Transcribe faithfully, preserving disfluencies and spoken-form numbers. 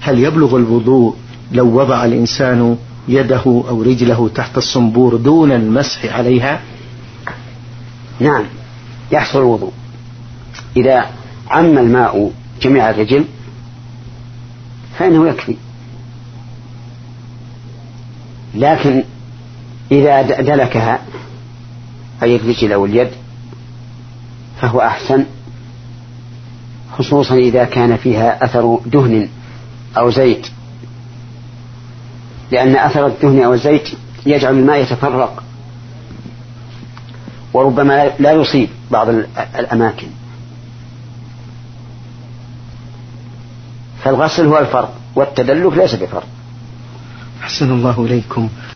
هل يبلغ الوضوء لو وضع الإنسان يده أو رجله تحت الصنبور دون المسح عليها؟ نعم يحصل الوضوء إذا عم الماء جميع الرجل فإنه يكفي، لكن إذا دلكها أي الرجل أو اليد فهو أحسن، خصوصا إذا كان فيها أثر دهن أو زيت، لأن أثر الدهن أو الزيت يجعل الماء يتفرق وربما لا يصيب بعض الأماكن، فالغسل هو الفرض والتدلك ليس بفرض. أحسن الله إليكم.